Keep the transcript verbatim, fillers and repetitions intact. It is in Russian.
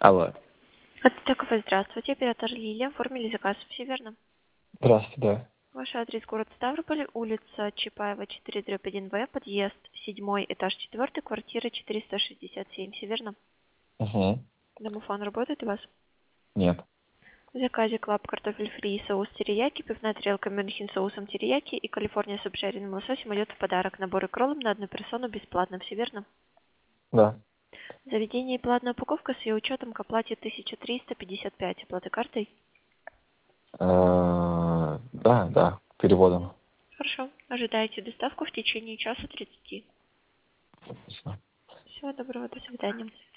Алло. Отстекова, здравствуйте. Оператор Лилия. Оформили заказ. Все верно? Здравствуйте, да. Ваш адрес город Ставрополь, улица Чапаева, четыре дробь один Б, подъезд седьмой, этаж четвертый, квартира четыреста шестьдесят семь. Все верно? Угу. Домофон работает у вас? Нет. В заказе клаб картофель фри, соус терияки, пивная тарелка мюнхен соусом терияки и Калифорния с обжаренным лососем идет в подарок. Набор и кроллом на одну персону бесплатно. Все верно? Да. Заведение и платная упаковка с ее учетом к оплате тысяча триста пятьдесят пять. Оплата картой? Э, Да, да, переводом. Хорошо. Ожидаете доставку в течение часа тридцати. Отлично. Всего доброго. До свидания.